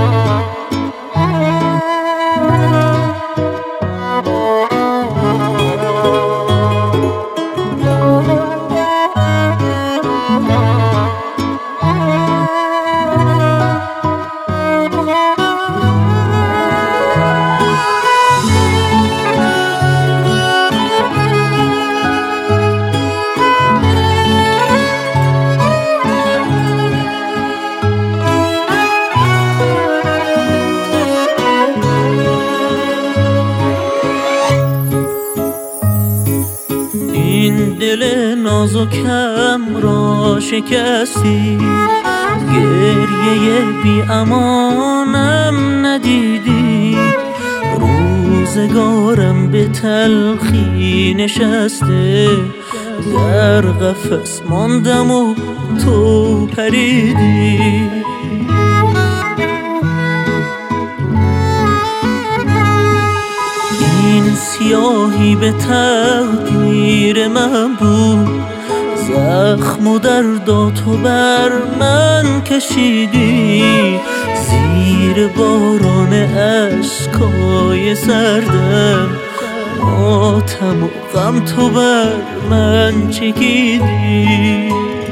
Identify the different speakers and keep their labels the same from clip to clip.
Speaker 1: دل نازکم را شکستی، گریه بی امانم ندیدی، روزگارم به تلخی نشسته، در قفس ماندم و تو پریدی. این سیاهی به تقدیر من بود، زخم و دردا تو بر من کشیدی، زیر باران اشکای سردم ماتم و غم تو بر من چکیدی.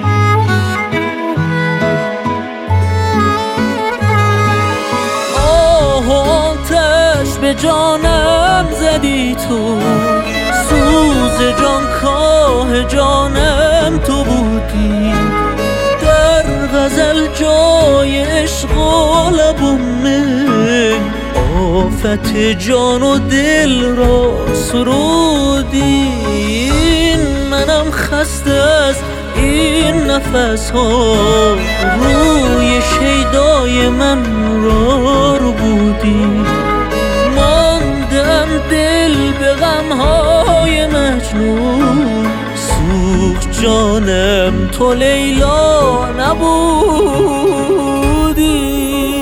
Speaker 1: به جانم زدی تو، سوز جان کاه جانم تو بودی، در غزل جای عشق و لبومه آفت جان و دل را سرودی. منم خسته از این نفس ها، روی شیدای من را رو بودی، دل به غمهای مجنون سوخت جانم تو لیلا نبودی.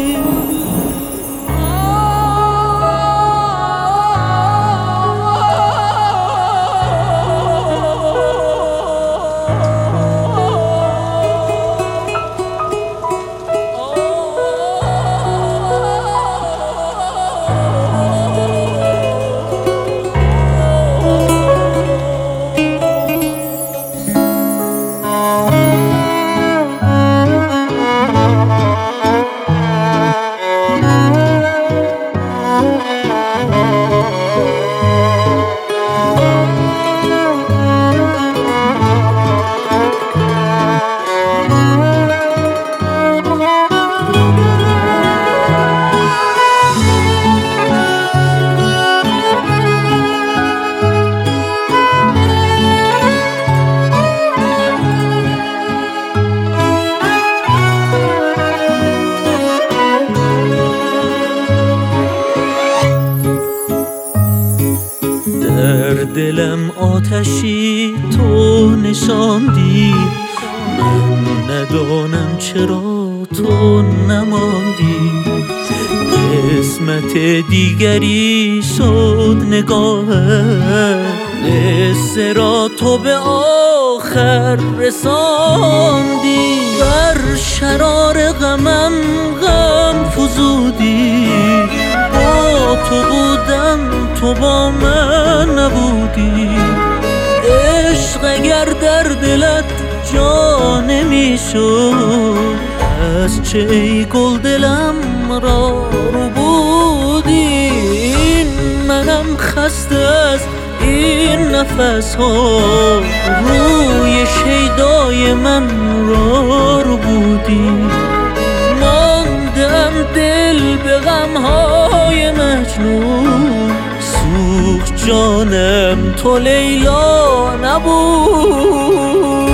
Speaker 1: دلم آتشی تو نشاندی، من ندانم چرا تو نماندی، قسمت دیگری شد نگاهت، قصه را تو به آخر رساندی، بر شرار غمم غم فزودی، با تو بودم تو با من نبودی، عشق اگر در دلت جا نمیشد، از چه ای گل دلم را رو بودی. منم خسته از این نفس ها، روی شیدای من را رو بودی، ماندم دل به غمهای مجنون سوخت جانم تو لیلا نبود.